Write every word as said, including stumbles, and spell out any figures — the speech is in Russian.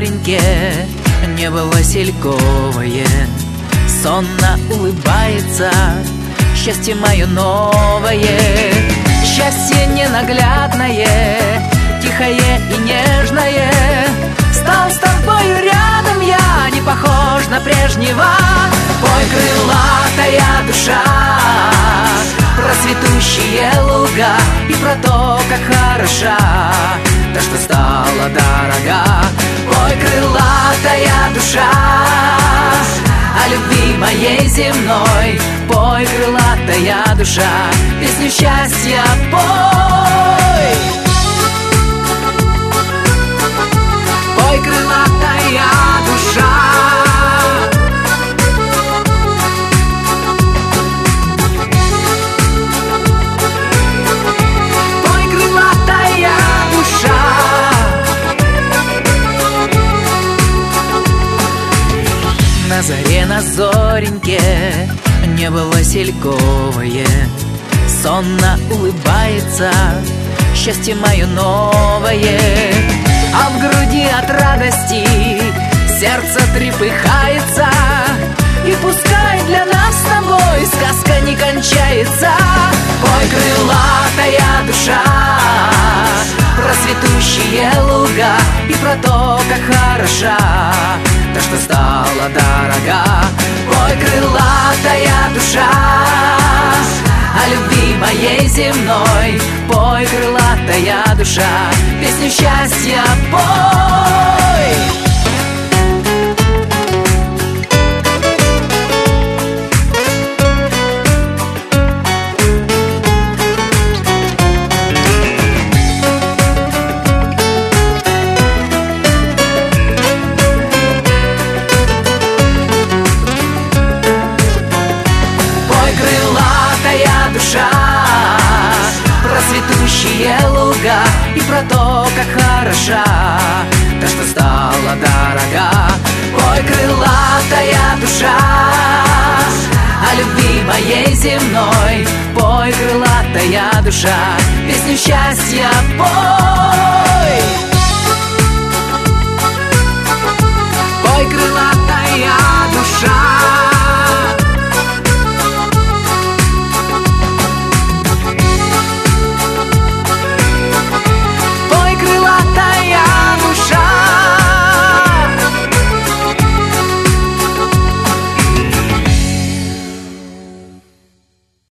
зореньке небо васильковое сонно улыбается, счастье мое новое. Счастье ненаглядное, тихое и нежное. Стал с тобою рядом я, не похож на прежнего. Пой, крылатая душа, про цветущие луга и про то, как хороша та, что стала дорога. Пой, крылатая душа, о любви моей земной. Пой, крылатая душа, песню счастья пой. Пой, крылатая душа. Пой, крылатая душа. На заре, на зореньке небо васильковое сонно улыбается, счастье мое новое. А в груди от радости сердце трепыхается. И пускай для нас с тобой сказка не кончается. Пой, крылатая душа, про цветущие луга и про то, как хороша та, что стала дорога. Пой, крылатая душа, о любви моей земной. Пой, крылатая душа, песню счастья пой. Про цветущие луга и про то, как хороша та, что стала дорога. Пой, крылатая душа, о любви моей земной. Пой, крылатая душа, песню счастья пой. Пой, крылатая душа.